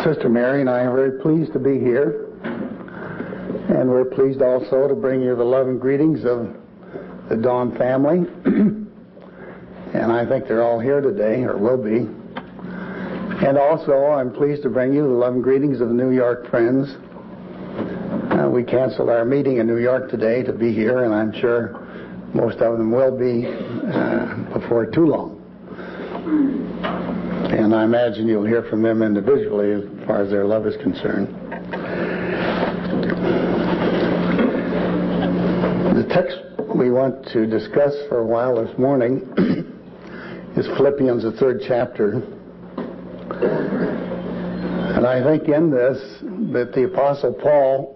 Sister Mary and I are very pleased to be here, and we're pleased also to bring you the love and greetings of the Dawn family. And I think they're all here today, or will be. And also, I'm pleased to bring you the love and greetings of the New York friends. We canceled our meeting in New York today to be here, and I'm sure most of them will be before too long. And I imagine you'll hear from them individually as far as their love is concerned. The text we want to discuss for a while this morning is Philippians, the 3rd chapter. And I think in this that the Apostle Paul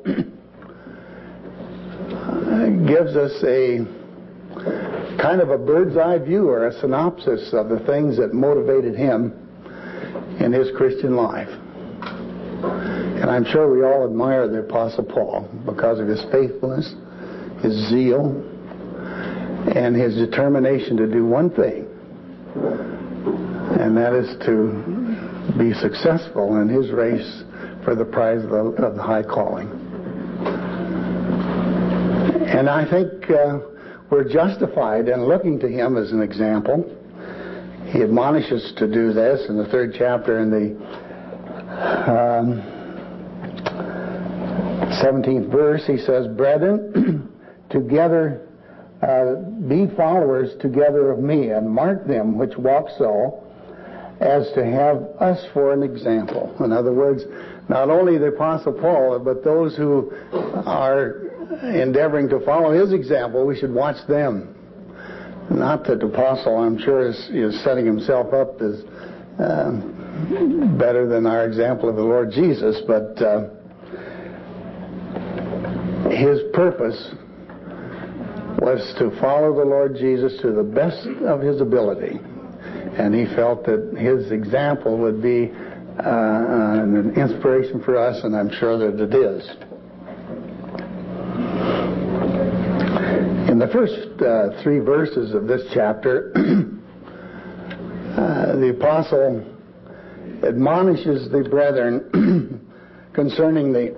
gives us a kind of a bird's eye view or a synopsis of the things that motivated him in his Christian life. And I'm sure we all admire the Apostle Paul because of his faithfulness, his zeal, and his determination to do one thing, and that is to be successful in his race for the prize of the high calling. And I think we're justified in looking to him as an example. He admonishes to do this in the 3rd chapter in the 17th verse. He says, "Brethren, together be followers together of me, and mark them which walk so, as to have us for an example." In other words, not only the Apostle Paul, but those who are endeavoring to follow his example, we should watch them. Not that the Apostle, I'm sure, is setting himself up as better than our example of the Lord Jesus, but his purpose was to follow the Lord Jesus to the best of his ability. And he felt that his example would be an inspiration for us, and I'm sure that it is. In the first 3 verses of this chapter, the apostle admonishes the brethren concerning the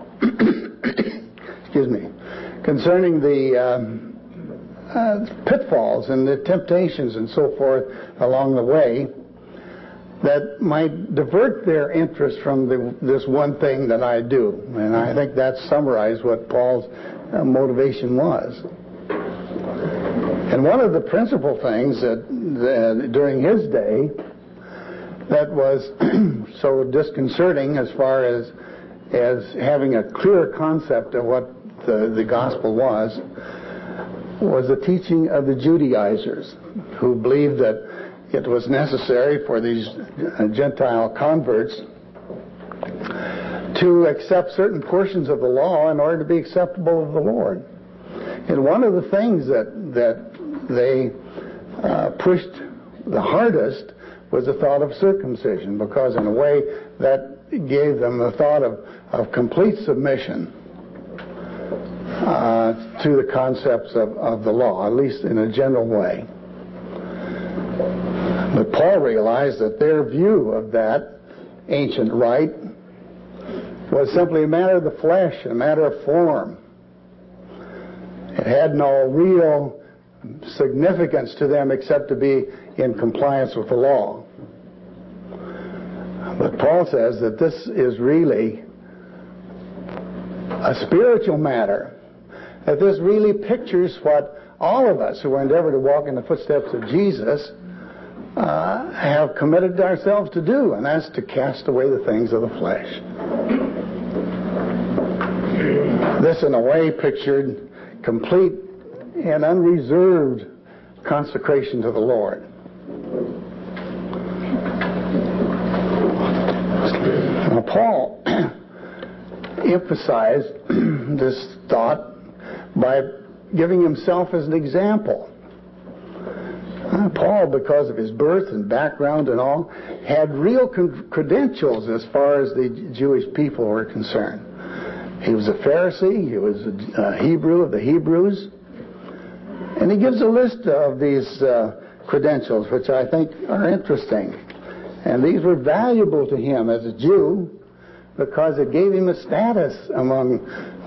pitfalls and the temptations and so forth along the way that might divert their interest from this one thing that I do. And I think that summarized what Paul's motivation was. And one of the principal things that during his day that was so disconcerting as far as having a clear concept of what the gospel was the teaching of the Judaizers, who believed that it was necessary for these Gentile converts to accept certain portions of the law in order to be acceptable of the Lord. And one of the things that they pushed the hardest was the thought of circumcision, because in a way that gave them the thought of complete submission to the concepts of the law, at least in a general way. But Paul realized that their view of that ancient rite was simply a matter of the flesh, a matter of form. It had no real significance to them except to be in compliance with the law. But Paul says that this is really a spiritual matter, that this really pictures what all of us who endeavor to walk in the footsteps of Jesus have committed ourselves to do, and that's to cast away the things of the flesh. This, in a way, pictured complete and unreserved consecration to the Lord. Now, Paul emphasized this thought by giving himself as an example. Paul, because of his birth and background and all, had real credentials as far as the Jewish people were concerned. He was a Pharisee. He was a Hebrew of the Hebrews. And he gives a list of these credentials, which I think are interesting. And these were valuable to him as a Jew because it gave him a status among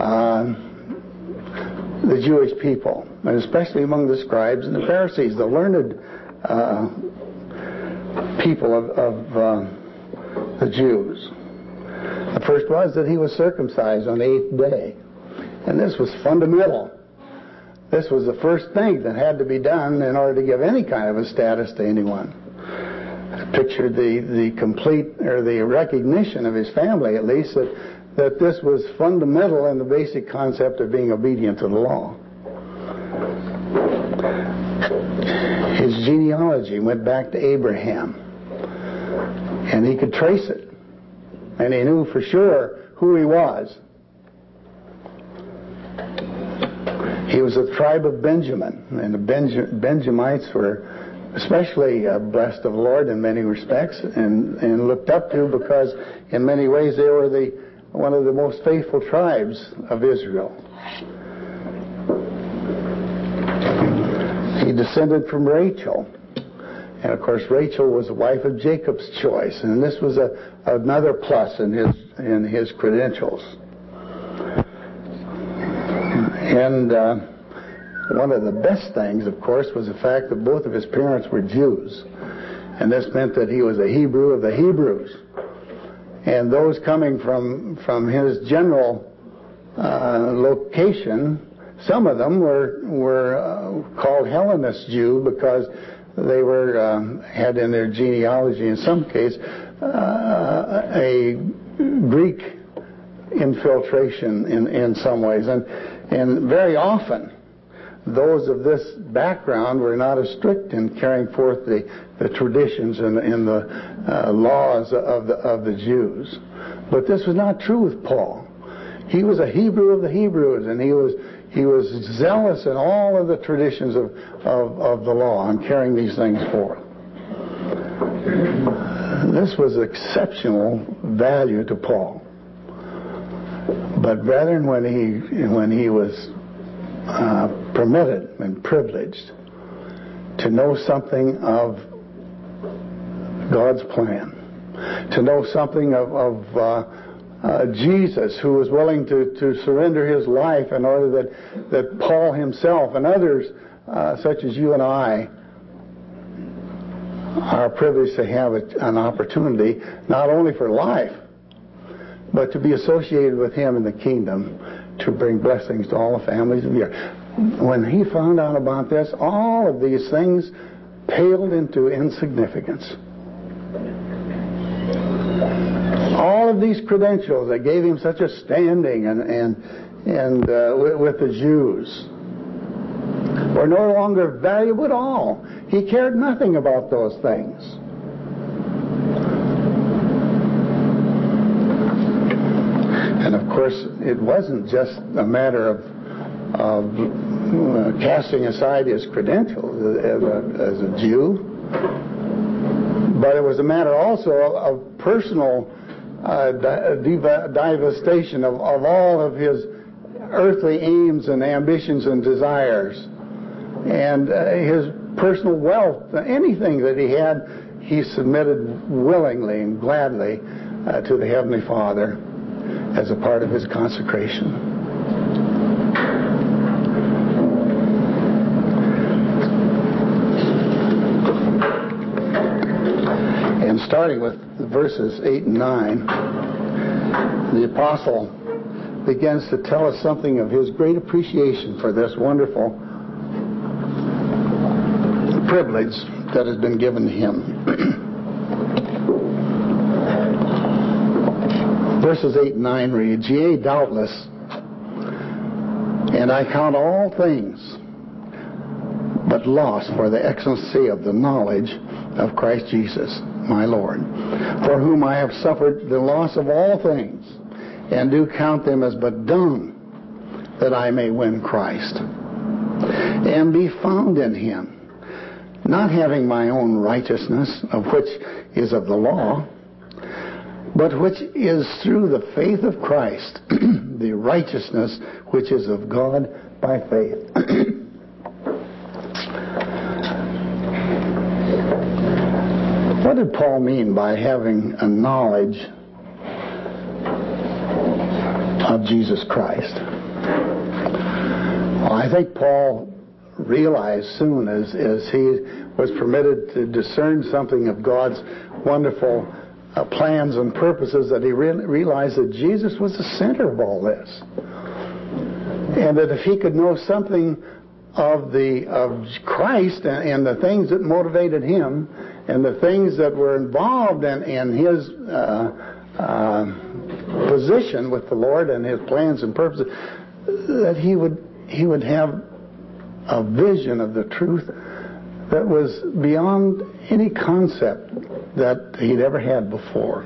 the Jewish people, and especially among the scribes and the Pharisees, the learned people of the Jews. The first was that he was circumcised on the 8th day. And this was fundamental. This was the first thing that had to be done in order to give any kind of a status to anyone. Pictured the complete, or the recognition of his family at least, that this was fundamental in the basic concept of being obedient to the law. His genealogy went back to Abraham, and he could trace it, and he knew for sure who he was. He was a tribe of Benjamin, and the Benjamites were especially blessed of the Lord in many respects, and looked up to, because in many ways they were one of the most faithful tribes of Israel. He descended from Rachel, and of course Rachel was the wife of Jacob's choice, and this was another plus in his credentials. And one of the best things, of course, was the fact that both of his parents were Jews. And this meant that he was a Hebrew of the Hebrews. And those coming from his general location, some of them were called Hellenist Jew, because they had in their genealogy, in some case, a Greek infiltration in some ways. And very often, those of this background were not as strict in carrying forth the traditions and the laws of the Jews. But this was not true with Paul. He was a Hebrew of the Hebrews, and he was zealous in all of the traditions of the law and carrying these things forth. This was exceptional value to Paul. But brethren, when he was permitted and privileged to know something of God's plan, to know something of Jesus, who was willing to surrender his life in order that Paul himself and others, such as you and I, are privileged to have an opportunity not only for life, but to be associated with him in the kingdom, to bring blessings to all the families of the earth. When he found out about this, all of these things paled into insignificance. All of these credentials that gave him such a standing and with the Jews were no longer valuable at all. He cared nothing about those things. And of course, it wasn't just a matter of casting aside his credentials as a Jew, but it was a matter also of personal devastation of all of his earthly aims and ambitions and desires, and his personal wealth. Anything that he had, he submitted willingly and gladly to the Heavenly Father as a part of his consecration. And starting with verses 8 and 9, the apostle begins to tell us something of his great appreciation for this wonderful privilege that has been given to him. Verses 8 and 9 reads, "Yea, doubtless, and I count all things but loss for the excellency of the knowledge of Christ Jesus, my Lord, for whom I have suffered the loss of all things, and do count them as but dung, that I may win Christ, and be found in him, not having my own righteousness, of which is of the law, but which is through the faith of Christ, the righteousness which is of God by faith." What did Paul mean by having a knowledge of Jesus Christ. Well, I think Paul realized soon as he was permitted to discern something of God's wonderful plans and purposes, that he realized that Jesus was the center of all this. And that if he could know something of Christ and the things that motivated him and the things that were involved in his position with the Lord and his plans and purposes, that he would have a vision of the truth that was beyond any concept that he'd ever had before.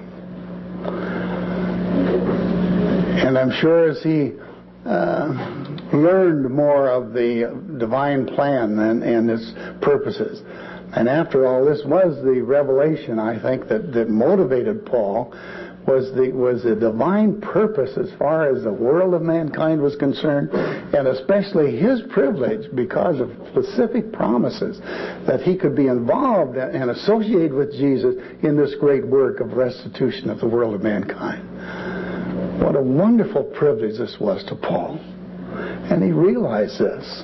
And I'm sure as he learned more of the divine plan and its purposes, and after all, this was the revelation, I think, that motivated Paul, was the divine purpose as far as the world of mankind was concerned, and especially his privilege because of specific promises that he could be involved and associated with Jesus in this great work of restitution of the world of mankind. What a wonderful privilege this was to Paul. And he realized this.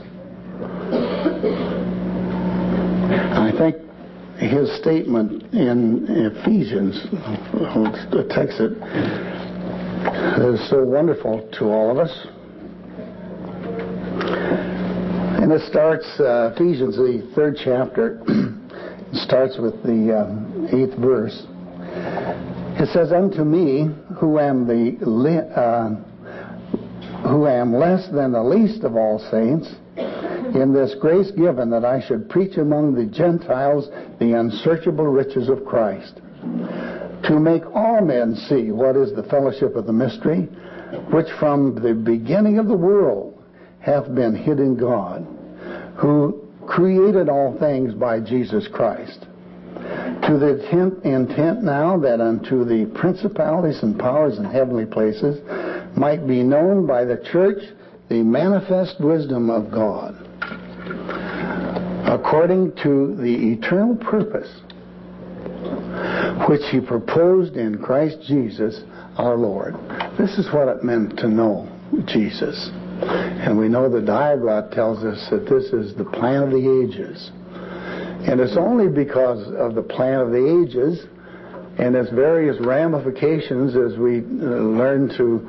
I think his statement in Ephesians, the text that is so wonderful to all of us. And it starts, Ephesians, the 3rd chapter, it starts with the 8th verse. It says, "Unto me, who am less than the least of all saints, in this grace given that I should preach among the Gentiles the unsearchable riches of Christ, to make all men see what is the fellowship of the mystery, which from the beginning of the world hath been hid in God, who created all things by Jesus Christ, to the intent now that unto the principalities and powers in heavenly places might be known by the church the manifest wisdom of God, according to the eternal purpose which he proposed in Christ Jesus our Lord." This is what it meant to know Jesus. And we know the Diaglott tells us that this is the plan of the ages. And it's only because of the plan of the ages and its various ramifications as we learn to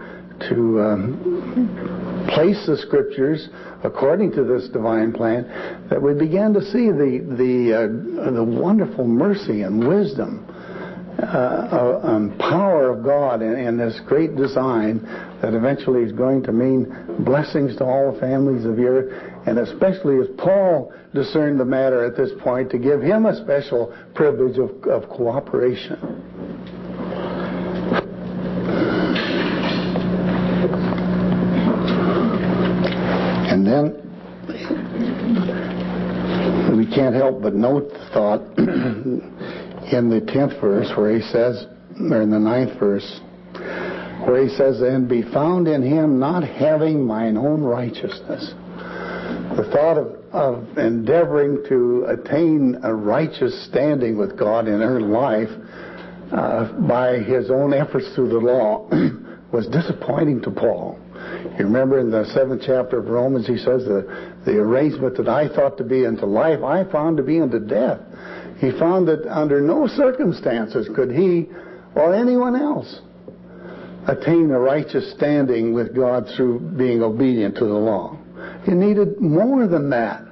place the Scriptures according to this divine plan, that we began to see the wonderful mercy and wisdom and power of God in this great design that eventually is going to mean blessings to all families of the earth, and especially as Paul discerned the matter at this point, to give him a special privilege of cooperation. And then we can't help but note the thought in the 10th verse where he says, or in the 9th verse, where he says, "And be found in him, not having mine own righteousness." The thought of endeavoring to attain a righteous standing with God in her life by his own efforts through the law was disappointing to Paul. You remember in the 7th chapter of Romans, he says, the arrangement that I thought to be unto life, I found to be unto death. He found that under no circumstances could he or anyone else attain a righteous standing with God through being obedient to the law. He needed more than that.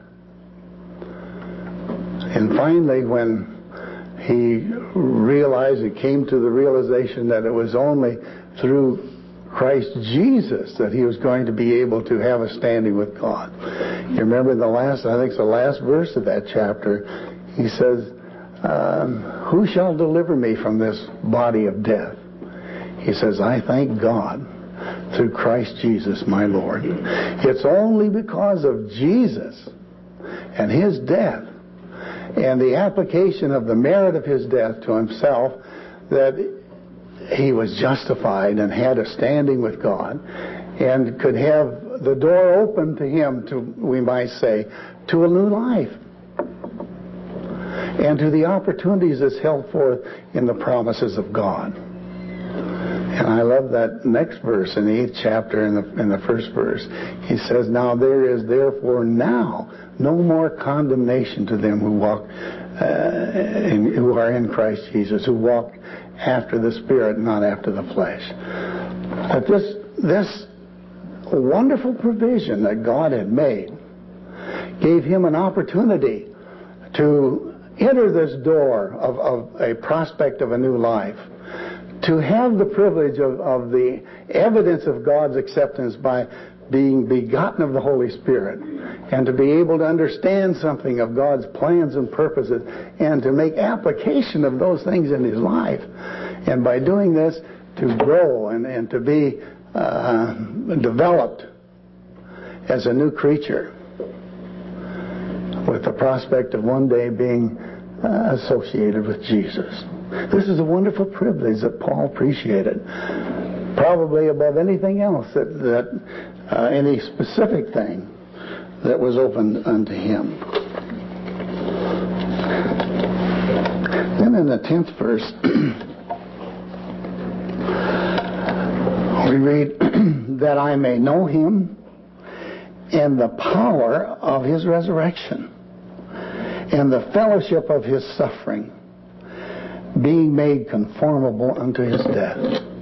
And finally, when he came to the realization that it was only through Christ Jesus that he was going to be able to have a standing with God. You remember the last verse of that chapter, he says, "Who shall deliver me from this body of death?" He says, "I thank God through Christ Jesus my Lord." It's only because of Jesus and his death and the application of the merit of his death to himself that he was justified and had a standing with God and could have the door open to him to, we might say, to a new life and to the opportunities that's held forth in the promises of God. And I love that next verse in the 8th chapter in the first verse. He says, "Now there is therefore now no more condemnation to them who walk, who are in Christ Jesus, who walk after the Spirit, not after the flesh." But this wonderful provision that God had made gave him an opportunity to enter this door of a prospect of a new life, to have the privilege of the evidence of God's acceptance by being begotten of the Holy Spirit, and to be able to understand something of God's plans and purposes, and to make application of those things in his life. And by doing this, to grow and to be developed as a new creature, with the prospect of one day being associated with Jesus. This is a wonderful privilege that Paul appreciated, probably above anything else, that any specific thing that was opened unto him. Then in the 10th verse, we read, "That I may know him and the power of his resurrection, and the fellowship of his suffering, being made conformable unto his death."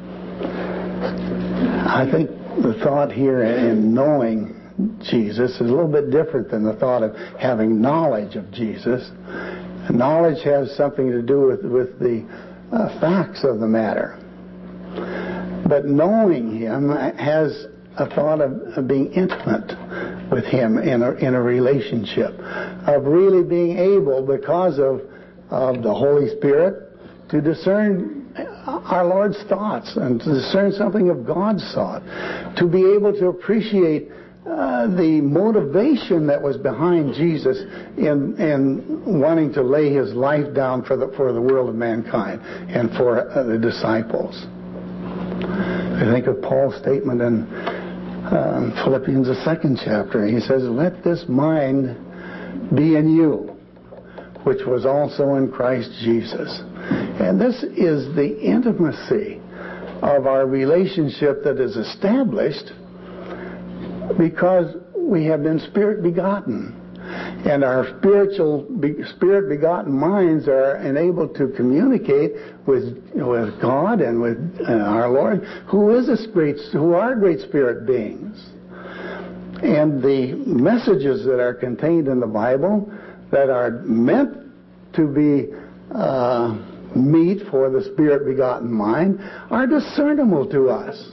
I think the thought here in knowing Jesus is a little bit different than the thought of having knowledge of Jesus. Knowledge has something to do with the facts of the matter. But knowing him has a thought of being intimate with him in a relationship, of really being able, because of the Holy Spirit, to discern our Lord's thoughts and to discern something of God's thought, to be able to appreciate the motivation that was behind Jesus in wanting to lay his life down for the world of mankind and for the disciples. I think of Paul's statement in Philippians, the 2nd chapter. He says, "Let this mind be in you, which was also in Christ Jesus." And this is the intimacy of our relationship that is established because we have been Spirit begotten. And our Spirit begotten minds are enabled to communicate with God and with our Lord, who are great Spirit beings. And the messages that are contained in the Bible that are meant to be meat for the Spirit begotten mind are discernible to us.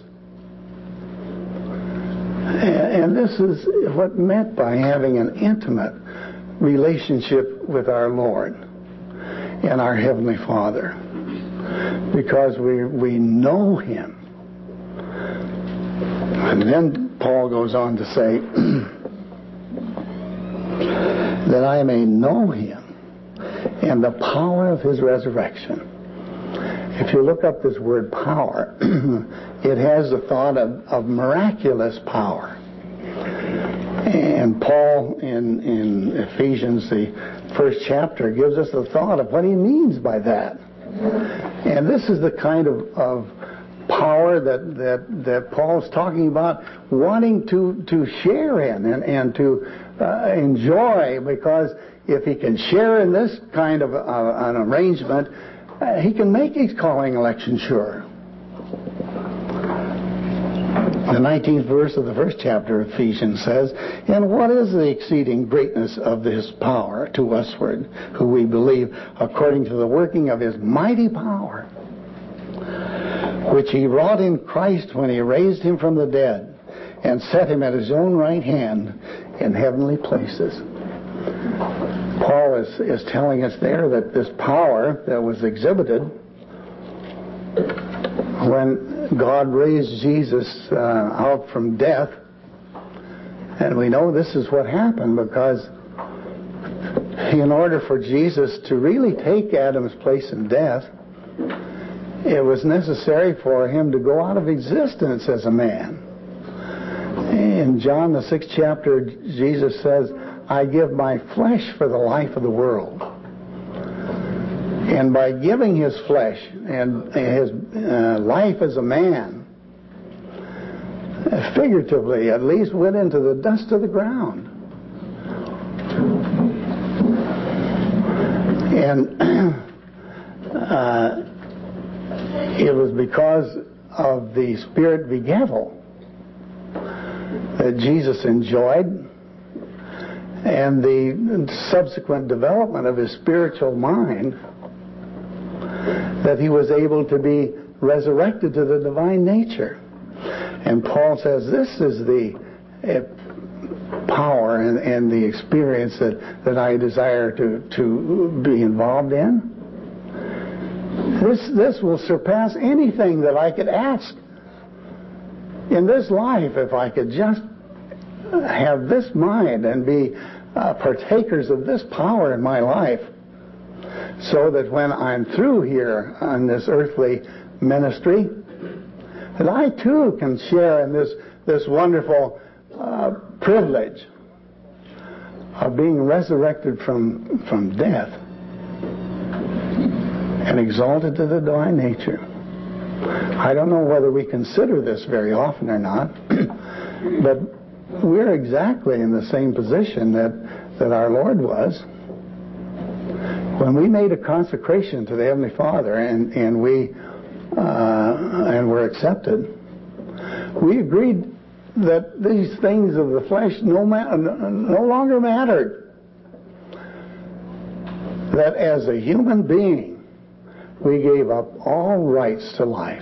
And this is what meant by having an intimate relationship with our Lord and our Heavenly Father, because we know him. And then Paul goes on to say, "That I may know him and the power of his resurrection." If you look up this word power, it has the thought of miraculous power. And Paul in Ephesians, the 1st chapter, gives us the thought of what he means by that. And this is the kind of power that Paul's talking about, wanting to share in and to enjoy, because if he can share in this kind of an arrangement, he can make his calling election sure. The 19th verse of the 1st chapter of Ephesians says, "And what is the exceeding greatness of his power to usward, who we believe, according to the working of his mighty power, which he wrought in Christ when he raised him from the dead, and set him at his own right hand in heavenly places." Paul is telling us there that this power that was exhibited when God raised Jesus out from death, and we know this is what happened because in order for Jesus to really take Adam's place in death, it was necessary for him to go out of existence as a man. In John, the 6th chapter, Jesus says, "I give my flesh for the life of the world." And by giving his flesh and his life as a man, figuratively at least, went into the dust of the ground. And it was because of the spirit begettal that Jesus enjoyed, and the subsequent development of his spiritual mind, that he was able to be resurrected to the divine nature. And Paul says this is the power and the experience that I desire to be involved in. This will surpass anything that I could ask in this life, if I could just have this mind and be partakers of this power in my life, so that when I'm through here on this earthly ministry, that I too can share in this wonderful privilege of being resurrected from death and exalted to the divine nature. I don't know whether we consider this very often or not, but we're exactly in the same position that our Lord was. When we made a consecration to the Heavenly Father and we were accepted, we agreed that these things of the flesh no longer mattered. That as a human being, we gave up all rights to life.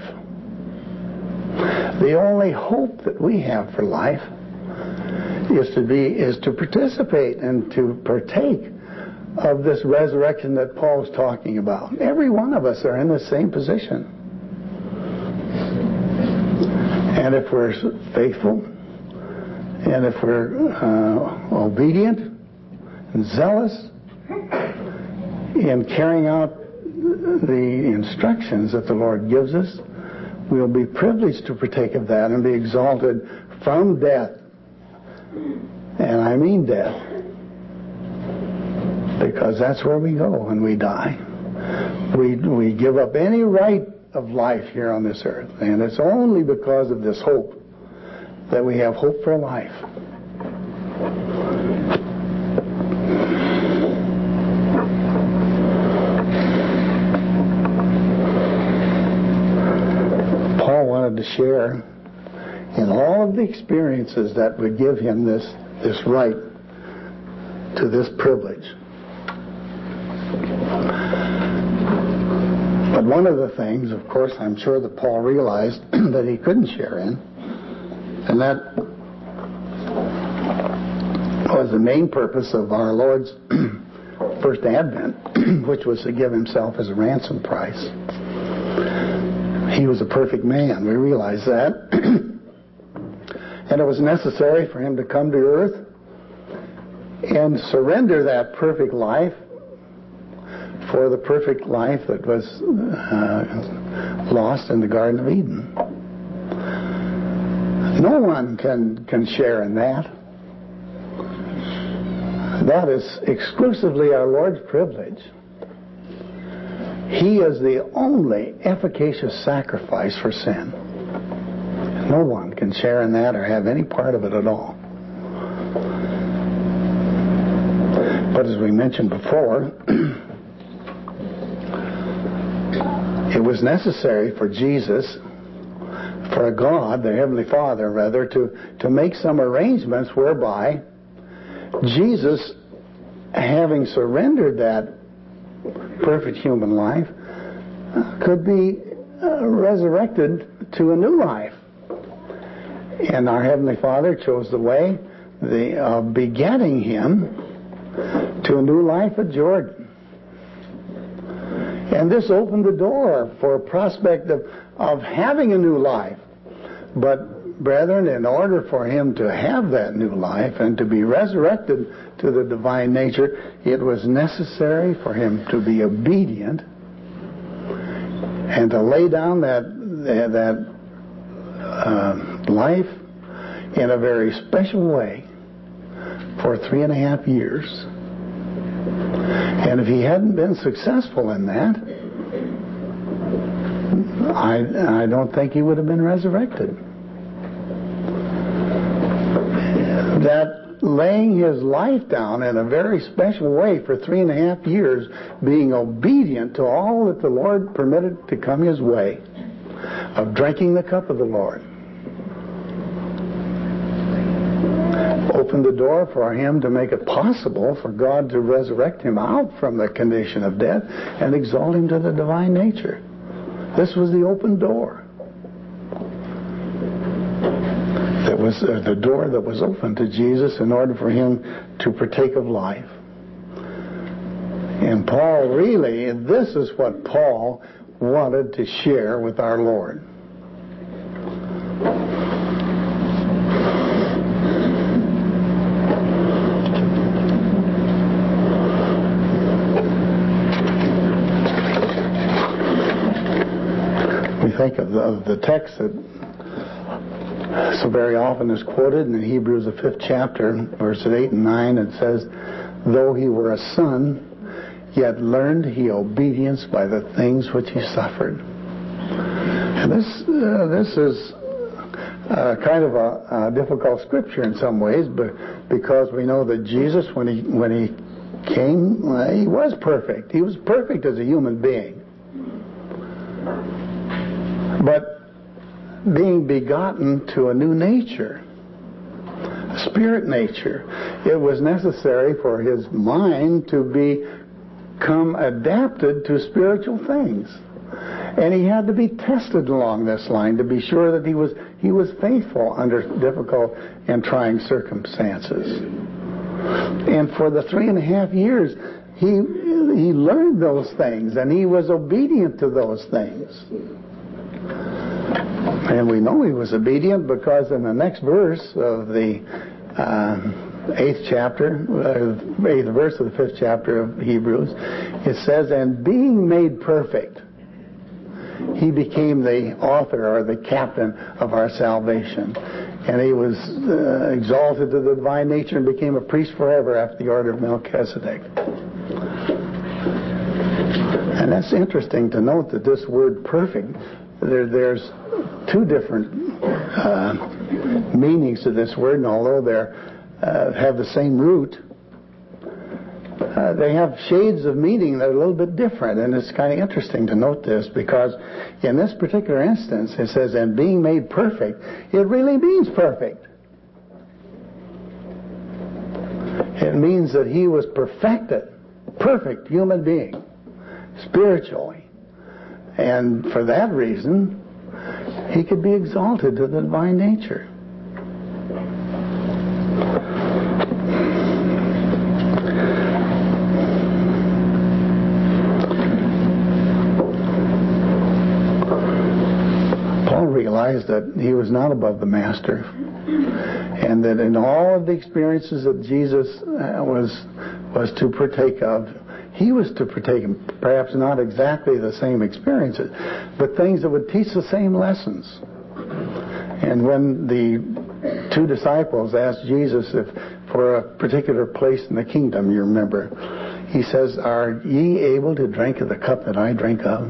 The only hope that we have for life is to participate and to partake of this resurrection that Paul's talking about. Every one of us are in the same position. And if we're faithful, and if we're obedient and zealous in carrying out the instructions that the Lord gives us, we'll be privileged to partake of that and be exalted from death. And I mean death, because that's where we go when we die. We give up any right of life here on this earth, and it's only because of this hope that we have hope for life. Paul wanted to share in all of the experiences that would give him this right to this privilege. But one of the things, of course, I'm sure that Paul realized that he couldn't share in, and that was the main purpose of our Lord's first advent, which was to give himself as a ransom price. He was a perfect man, we realize that. And it was necessary for him to come to earth and surrender that perfect life for the perfect life that was lost in the Garden of Eden. No one can share in that. That is exclusively our Lord's privilege. He is the only efficacious sacrifice for sin. No one can share in that or have any part of it at all. But as we mentioned before, it was necessary for Jesus, for God, the Heavenly Father, rather, to make some arrangements whereby Jesus, having surrendered that perfect human life, could be resurrected to a new life. And our Heavenly Father chose the way of begetting him to a new life at Jordan. And this opened the door for a prospect of having a new life. But, brethren, in order for him to have that new life and to be resurrected to the divine nature, it was necessary for him to be obedient and to lay down that life in a very special way for 3.5 years. And if he hadn't been successful in that, I don't think he would have been resurrected. That laying his life down in a very special way for 3.5 years, being obedient to all that the Lord permitted to come his way, of drinking the cup of the Lord, opened the door for him to make it possible for God to resurrect him out from the condition of death and exalt him to the divine nature. This was the open door. That was the door that was open to Jesus in order for him to partake of life. And Paul really, and this is what Paul wanted to share with our Lord. We think of the text that so very often is quoted in Hebrews, the 5th chapter, verses 8 and 9. It says, though he were a son, yet learned he obedience by the things which he suffered. And this is kind of a difficult scripture in some ways, but because we know that Jesus, when he came, he was perfect. He was perfect as a human being. But being begotten to a new nature, a spirit nature, it was necessary for his mind to become adapted to spiritual things. And he had to be tested along this line to be sure that he was faithful under difficult and trying circumstances. And for the 3.5 years, he learned those things, and he was obedient to those things. And we know he was obedient because in the next verse of the 8th verse of the 5th chapter of Hebrews, it says, and being made perfect, he became the author or the captain of our salvation. And he was exalted to the divine nature and became a priest forever after the order of Melchizedek. And that's interesting to note that this word perfect, there's two different meanings to this word, and although they have the same root, they have shades of meaning that are a little bit different. And it's kind of interesting to note this, because in this particular instance it says, and being made perfect, it really means perfect. It means that he was perfected, perfect human being, spiritually. And for that reason, he could be exalted to the divine nature. Paul realized that he was not above the master, and that in all of the experiences that Jesus was to partake of, he was to partake in perhaps not exactly the same experiences, but things that would teach the same lessons. And when the two disciples asked Jesus if for a particular place in the kingdom, you remember, he says, are ye able to drink of the cup that I drink of?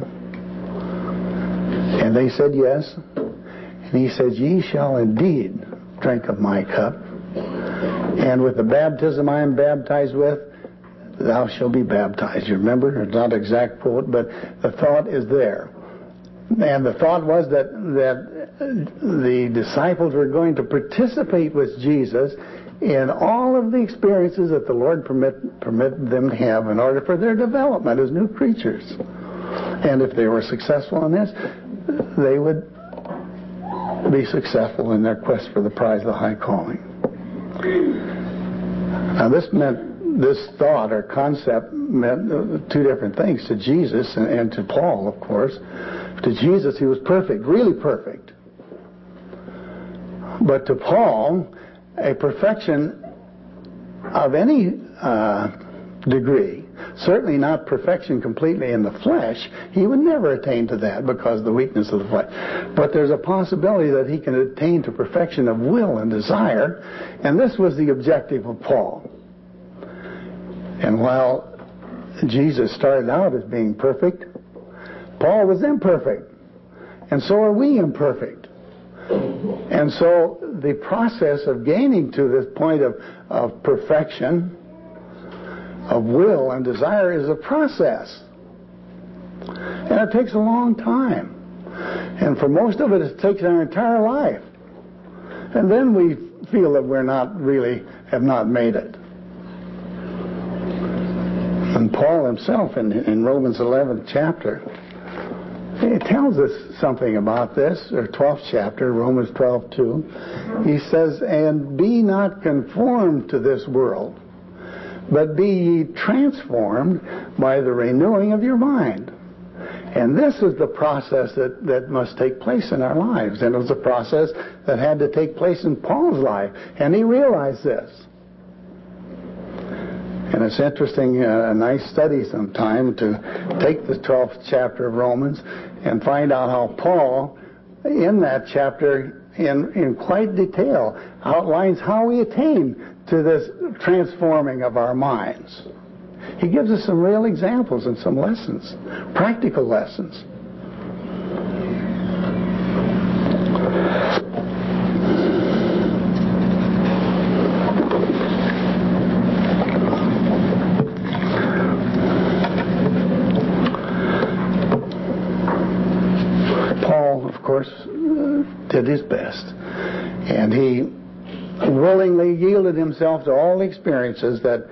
And they said yes. And he says, ye shall indeed drink of my cup, and with the baptism I am baptized with, thou shalt be baptized. You remember? It's not an exact quote, but the thought is there. And the thought was that the disciples were going to participate with Jesus in all of the experiences that the Lord permitted them to have in order for their development as new creatures. And if they were successful in this, they would be successful in their quest for the prize of the high calling. Now this thought or concept meant two different things to Jesus and to Paul, of course. To Jesus, he was perfect, really perfect. But to Paul, a perfection of any degree, certainly not perfection completely in the flesh, he would never attain to that because of the weakness of the flesh. But there's a possibility that he can attain to perfection of will and desire, and this was the objective of Paul. And while Jesus started out as being perfect. Paul was imperfect. And so are we imperfect. And so the process of gaining to this point of perfection, of will and desire, is a process. And it takes a long time. And for most of it, it takes our entire life. And then we feel that have not made it. And Paul himself in Romans 11th chapter, he tells us something about this, or 12th chapter, Romans 12:2. He says, "And be not conformed to this world, but be ye transformed by the renewing of your mind." And this is the process that must take place in our lives. And it was a process that had to take place in Paul's life. And he realized this. And it's interesting, a nice study sometime, to take the 12th chapter of Romans and find out how Paul, in that chapter, in quite detail, outlines how we attain to this transforming of our minds. He gives us some real examples and some lessons, practical lessons. Paul, of course, did his best, and he willingly yielded himself to all the experiences that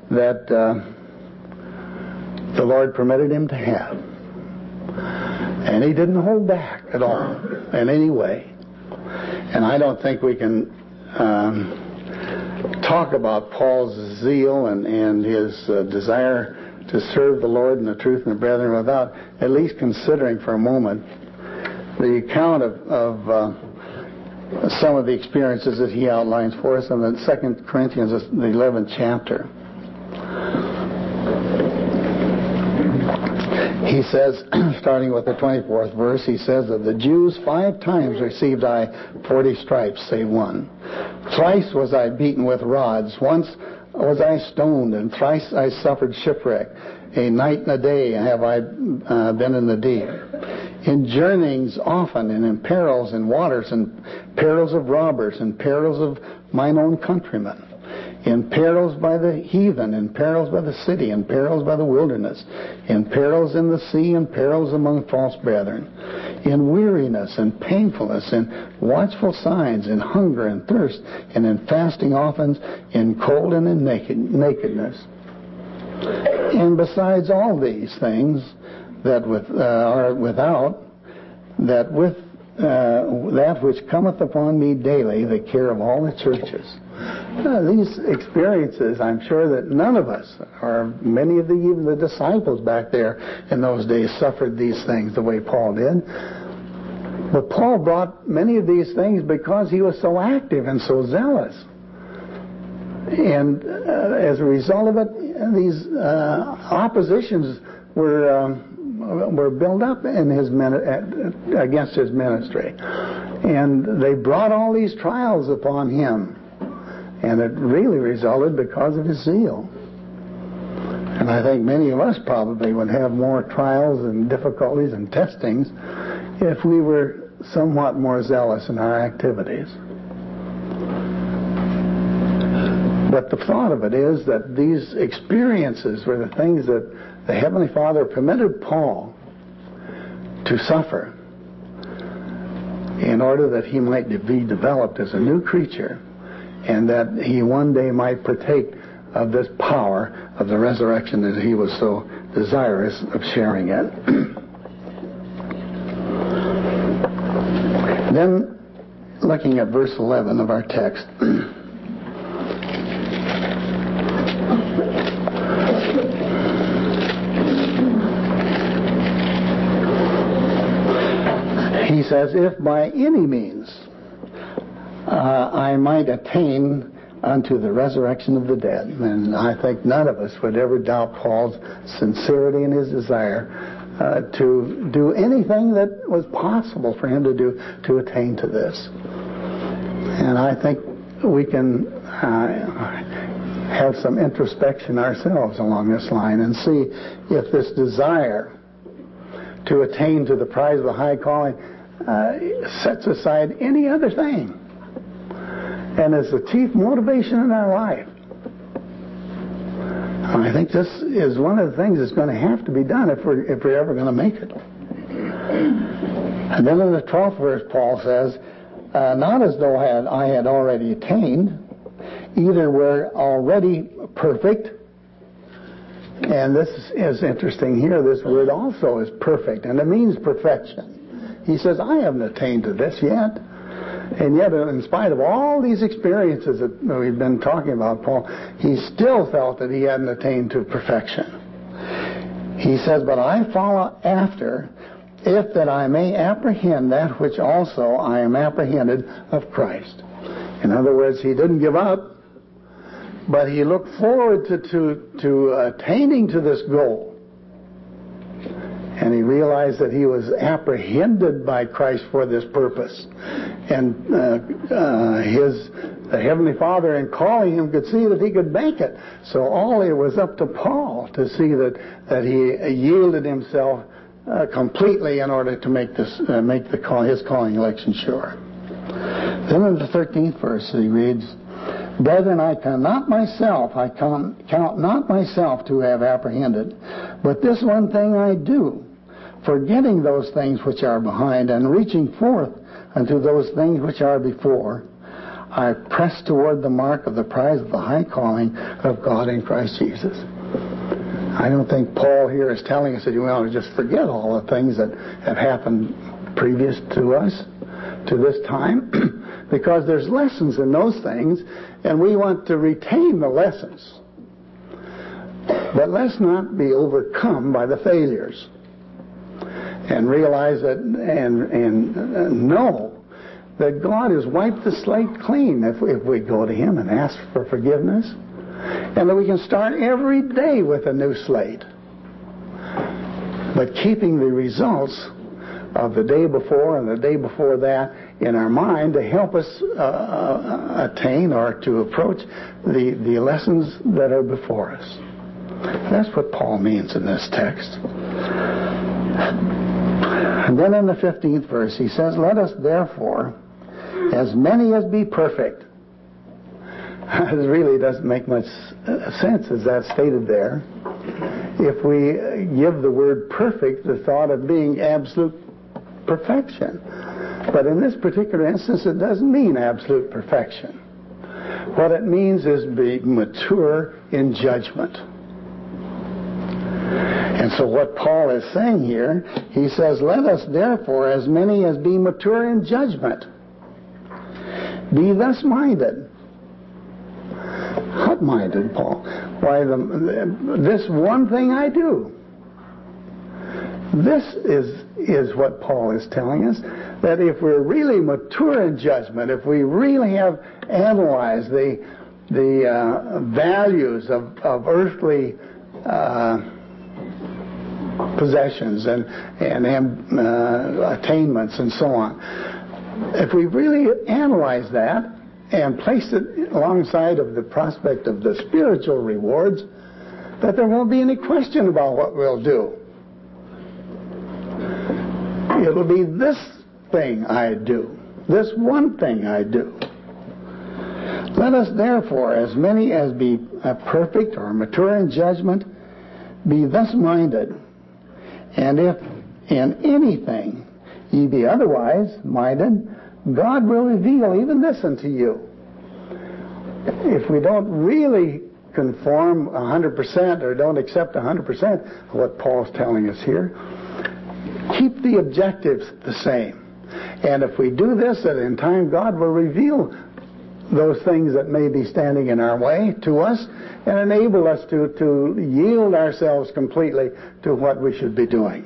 the Lord permitted him to have. And he didn't hold back at all in any way. And I don't think we can talk about Paul's zeal and his desire to serve the Lord and the truth and the brethren without at least considering for a moment the account of some of the experiences that he outlines for us in the 2 Corinthians, the 11th chapter. He says, starting with the 24th verse, he says, "Of the Jews 5 times received I 40 stripes, save one. Thrice was I beaten with rods. Once was I stoned, and thrice I suffered shipwreck. A night and a day have I been in the deep. In journeyings often, and in perils in waters, and perils of robbers, and perils of mine own countrymen. In perils by the heathen, in perils by the city, in perils by the wilderness, in perils in the sea, in perils among false brethren, in weariness and painfulness, in watchful signs, in hunger and thirst, and in fasting often, in cold and in nakedness. And besides all these things that are without, that with that which cometh upon me daily, the care of all the churches." These experiences, I'm sure that none of us, or many of even the disciples back there in those days, suffered these things the way Paul did. But Paul brought many of these things because he was so active and so zealous. And as a result of it, these oppositions were built up in against his ministry. And they brought all these trials upon him. And it really resulted because of his zeal. And I think many of us probably would have more trials and difficulties and testings if we were somewhat more zealous in our activities. But the thought of it is that these experiences were the things that the Heavenly Father permitted Paul to suffer in order that he might be developed as a new creature, and that he one day might partake of this power of the resurrection that he was so desirous of sharing it. Then, looking at verse 11 of our text, he says, "If by any means I might attain unto the resurrection of the dead." And I think none of us would ever doubt Paul's sincerity and his desire to do anything that was possible for him to do to attain to this. And I think we can have some introspection ourselves along this line and see if this desire to attain to the prize of the high calling sets aside any other thing and is the chief motivation in our life. I think this is one of the things that's going to have to be done if we're ever going to make it. And then in the 12th verse, Paul says, not as though I had already attained, either were already perfect. And this is interesting here. This word also is perfect, and it means perfection. He says, I haven't attained to this yet. And yet, in spite of all these experiences that we've been talking about, Paul, he still felt that he hadn't attained to perfection. He says, but I follow after, if that I may apprehend that which also I am apprehended of Christ. In other words, he didn't give up, but he looked forward to attaining to this goal. And he realized that he was apprehended by Christ for this purpose. And the Heavenly Father, in calling him, could see that he could make it. So all it was up to Paul to see that he yielded himself completely in order to make his calling election sure. Then in the 13th verse he reads, Brethren, I count not myself to have apprehended, but this one thing I do, forgetting those things which are behind, and reaching forth unto those things which are before, I press toward the mark of the prize of the high calling of God in Christ Jesus. I don't think Paul here is telling us that you want to just forget all the things that have happened previous to us, to this time, because there's lessons in those things, and we want to retain the lessons. But let's not be overcome by the failures. And realize that and know that God has wiped the slate clean if we go to Him and ask for forgiveness, and that we can start every day with a new slate, but keeping the results of the day before and the day before that in our mind to help us attain or to approach the lessons that are before us. That's what Paul means in this text. And then in the 15th verse he says, Let us therefore, as many as be perfect. It really doesn't make much sense as that's stated there. If we give the word perfect the thought of being absolute perfection. But in this particular instance it doesn't mean absolute perfection. What it means is be mature in judgment. And so what Paul is saying here, he says, Let us therefore, as many as be mature in judgment, be thus minded. What minded, Paul? Why, this one thing I do. This is what Paul is telling us, that if we're really mature in judgment, if we really have analyzed the values of earthly possessions and attainments and so on, if we really analyze that and place it alongside of the prospect of the spiritual rewards, that there won't be any question about what we'll do. It'll be this thing I do, this one thing I do. Let us therefore, as many as be perfect or mature in judgment, be thus minded. And if in anything ye be otherwise minded, God will reveal even this unto you. If we don't really conform 100% or don't accept 100% of what Paul's telling us here, keep the objectives the same. And if we do this, that in time God will reveal those things that may be standing in our way to us and enable us to yield ourselves completely to what we should be doing.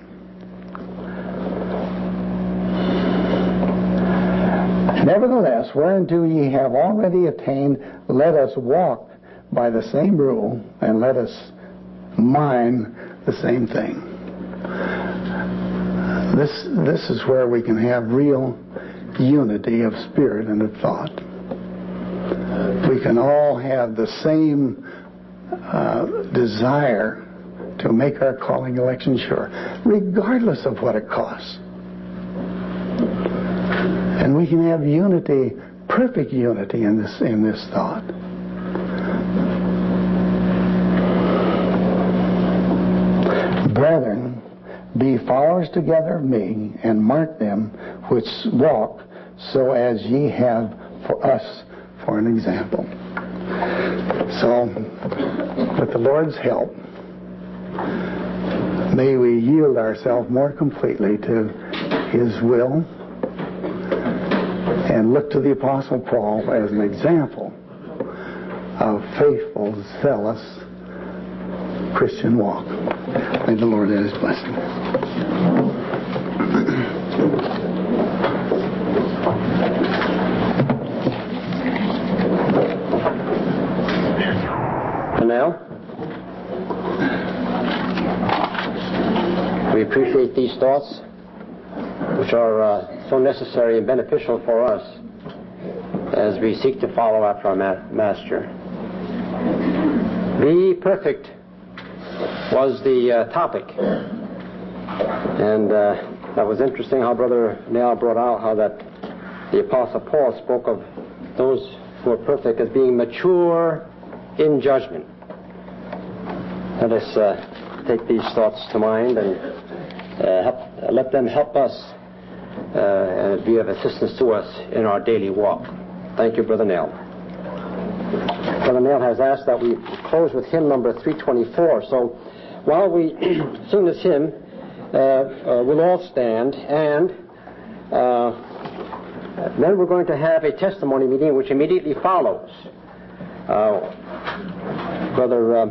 Nevertheless, whereunto ye have already attained, let us walk by the same rule, and let us mind the same thing. This is where we can have real unity of spirit and of thought. We can all have the same desire to make our calling election sure, regardless of what it costs. And we can have unity, perfect unity in this thought. Brethren, be followers together of me, and mark them which walk so as ye have for us for an example. So, with the Lord's help, may we yield ourselves more completely to His will and look to the Apostle Paul as an example of faithful, zealous Christian walk. May the Lord add His blessing. And now, we appreciate these thoughts, which are so necessary and beneficial for us as we seek to follow after our Master. Be perfect was the topic. And that was interesting how Brother Nell brought out how that the Apostle Paul spoke of those who are perfect as being mature in judgment. Let us take these thoughts to mind and let them help us and be of assistance to us in our daily walk. Thank you, Brother Nell. Brother Nell has asked that we close with hymn number 324. So while we sing this hymn, we'll all stand, and then we're going to have a testimony meeting which immediately follows. Brother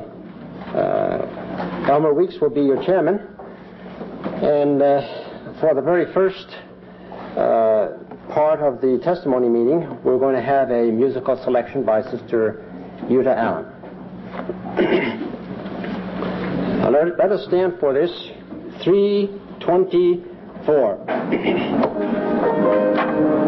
Elmer Weeks will be your chairman, and for the very first part of the testimony meeting, we're going to have a musical selection by Sister Yuta Allen. Let us stand for this 324.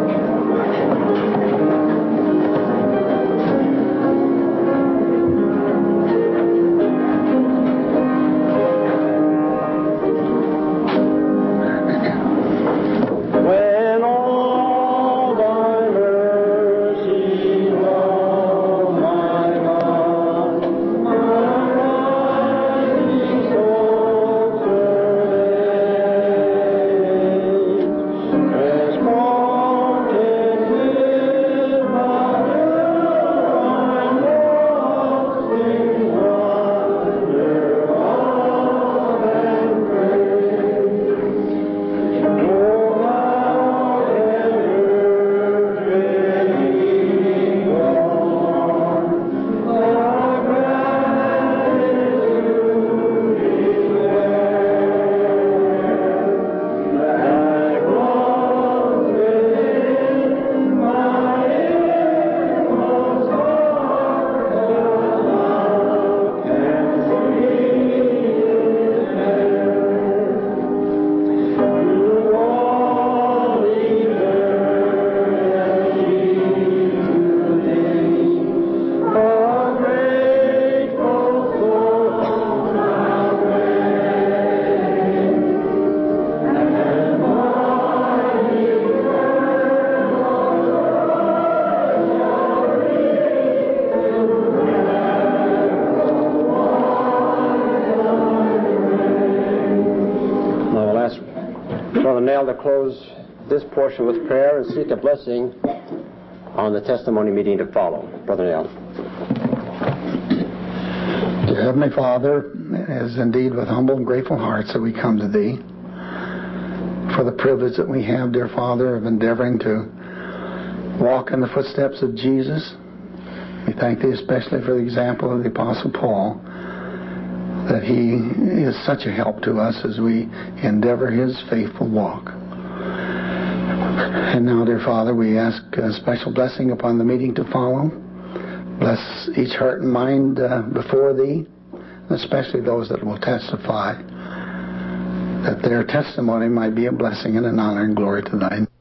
To close this portion with prayer and seek a blessing on the testimony meeting to follow. Brother Nell. Dear Heavenly Father, it is indeed with humble and grateful hearts that we come to Thee for the privilege that we have, dear Father, of endeavoring to walk in the footsteps of Jesus. We thank Thee especially for the example of the Apostle Paul, that he is such a help to us as we endeavor his faithful walk. And now, dear Father, we ask a special blessing upon the meeting to follow. Bless each heart and mind before Thee, especially those that will testify, that their testimony might be a blessing and an honor and glory to Thy name.